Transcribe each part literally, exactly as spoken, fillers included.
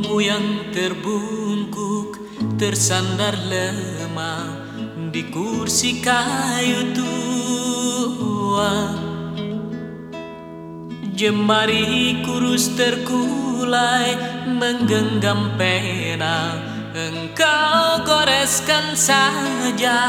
Tubuhmu yang terbungkuk tersandar lemah di kursi kayu tua. Jemari kurus terkulai menggenggam pena, engkau goreskan saja.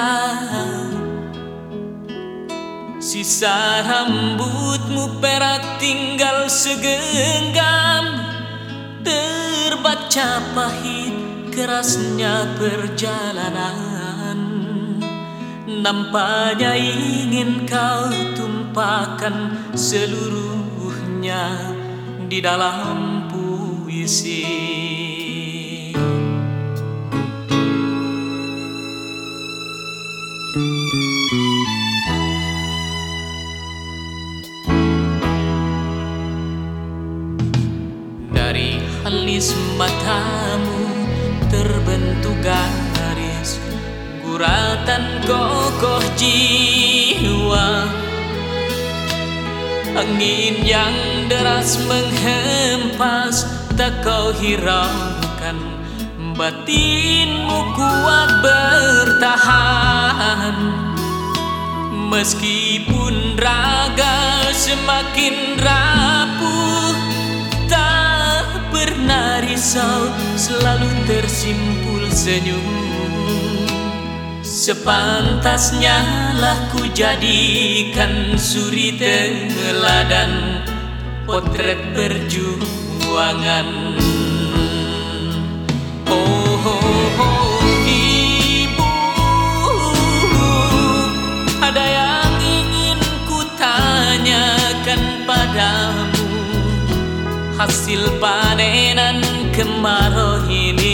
Sisa rambutmu perak tinggal segenggam, terbaca pahit kerasnya perjalanan. Nampaknya ingin kau tumpahkan seluruhnya di dalam puisi. Dari alis matamu terbentuk garis, guratan kokoh jiwa. Angin yang deras menghempas tak kau hiraukan, batinmu kuat bertahan. Meskipun raga semakin rapuh, tak pernah risau, selalu tersimpul senyum. Sepantasnya lah ku jadikan suri teladan, potret perjuangan. Oh, oh, oh ibu, ada yang ingin ku tanyakan padamu. Hasil panenan kemarau ini,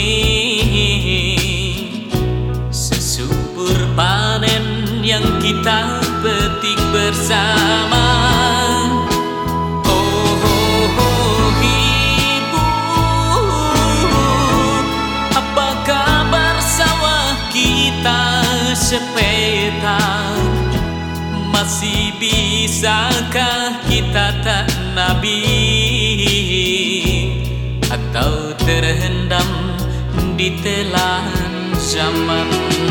sesubur panen yang kita petik bersama. Oh, oh, oh ibu, apa kabar sawah kita sepeta? Masih bisakah kita tanabing, atau terhendam di telan zaman?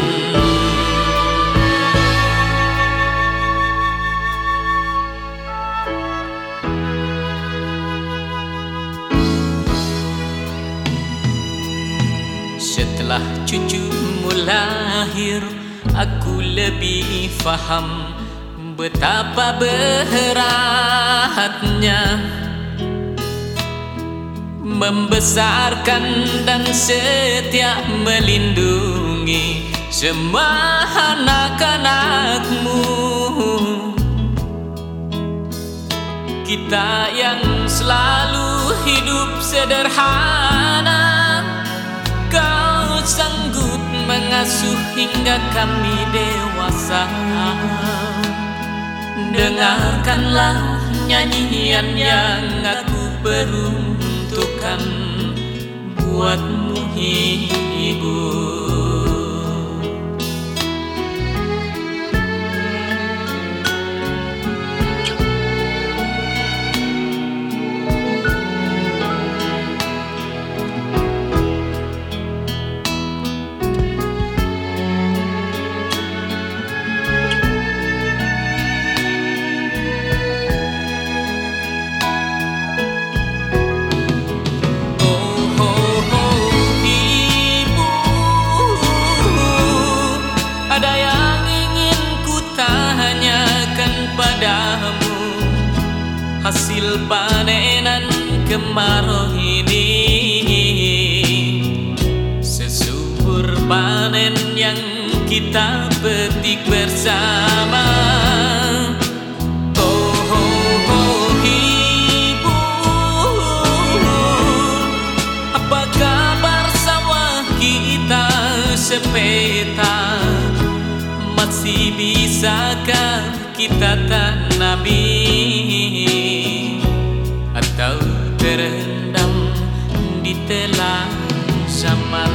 Setelah cucumu lahir, aku lebih faham betapa beratnya membesarkan dan setia melindungi semua anak-anakmu. Kita yang selalu hidup sederhana, kau sanggup mengasuh hingga kami dewasa. Dengarkanlah nyanyian yang aku peruntukkan buatmu ibu. Hasil panenan kemarau ini, sesubur panen yang kita petik bersama. Oh, oh, oh ibu, apa kabar sawah kita sepeta? Masih bisakah kita tanami, atau terendam di telan zaman?